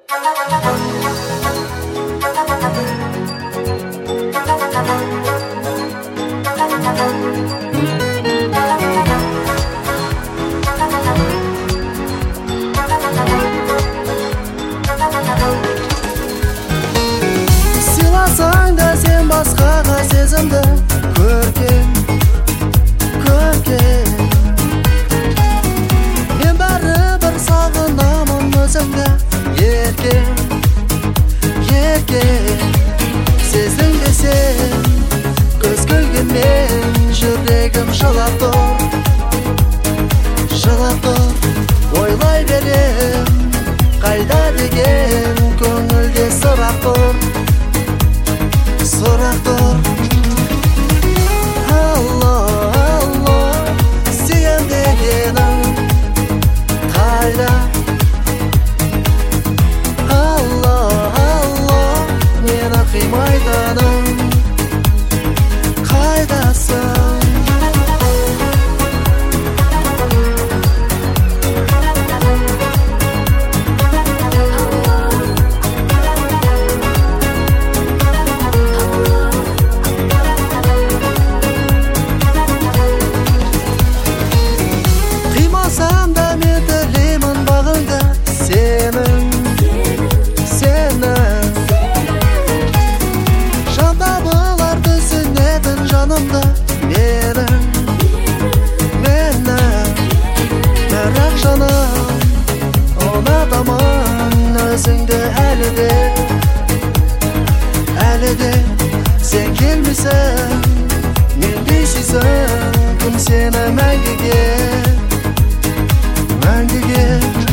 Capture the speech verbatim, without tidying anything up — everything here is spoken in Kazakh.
Сыйласаң да сен басқаға сезімді, көркем, көркем. Мен бәрібір сағынамын өзіңді, еркем, еркем. Сездің де сен, көз көлгенмен жүрегім жылап тұр, жылап тұр. Ойлай берем, қайда деген көңілде сұрақ тұр, сұрақ тұр. Алло, алло, сүйем дегенің қайда? Алло, алло, мені қимайтының қайдасың? Қимасам да мен тілеймін бағыңды, сенің, сенің. Жанда бұлар түсінетін жанымды, менің, менің. Бірақ жаным, ұнатамын өзіңді әлі де, әлі де. Сен келмесің, мен бейсізім, кім сені мәңгіге, мәңгіге.